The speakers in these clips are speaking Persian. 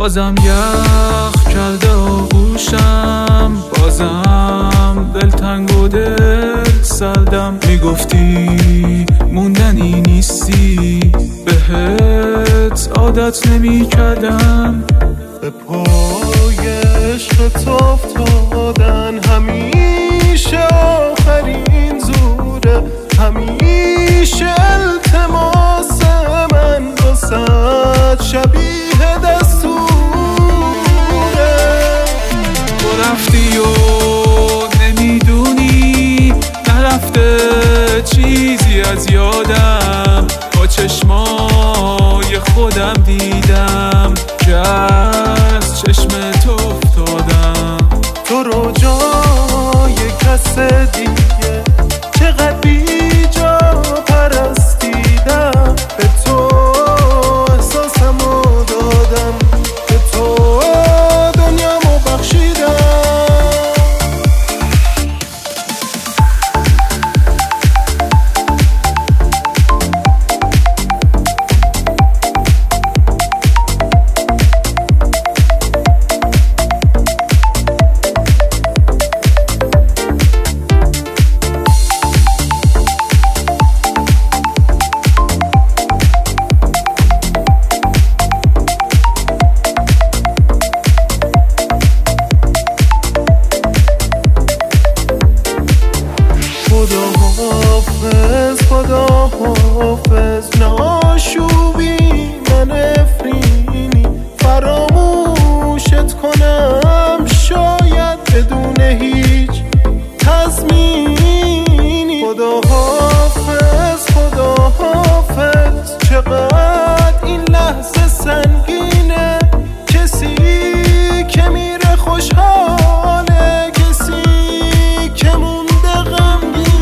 بازم یخ کرده آغوشم، بازم دلتنگ و دل سردم. میگفتی موندنی نیستی، بهت عادت نمی کردم. به پای عشقت افتادن همیشه آخرین زوره، همیشه التماس من واسه شبیه دستوره. تو رفتی و نمیدونی نرفته چیزی از یادم، با چشمای خودم دیدم که از چشم تو افتادم. تو رو جای کس دیگه چقدر بی جا پرستیدم، به تو احساسمو دادم، به تو دنیامو بخشیدم. خدا حافظ ناشوبی نفرینی، فراموشت کنم شاید بدون هیچ تضمینی. خدا حافظ چقدر این لحظه سنگینه، کسی که میره خوشحاله، کسی که مونده غمگینه.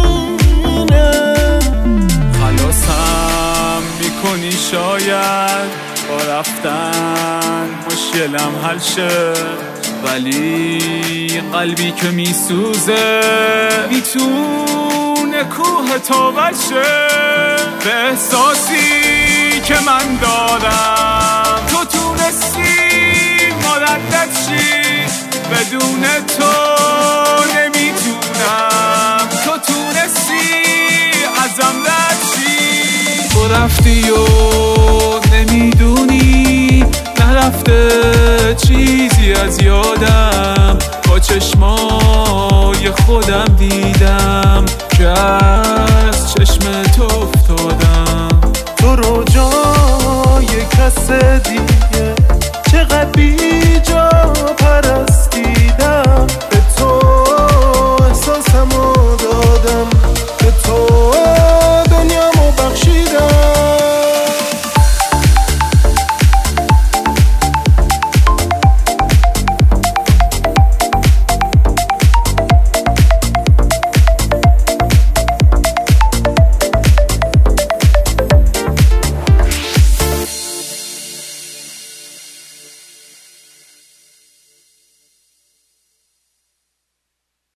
میکنی شاید با رفتن مشکلم حل شه، ولی قلبی که میسوزه میتونه کوه تاول شه. به احساسی که من دارم تو تونستی مردد شی، بدون تو نمیتونم، تو تونستی ازم رد شی. تو رفتی و نمیدونی نرفته چیزی از یادم، با چشمای خودم دیدم که از چشم تو افتادم. تو رو جای کس دیگه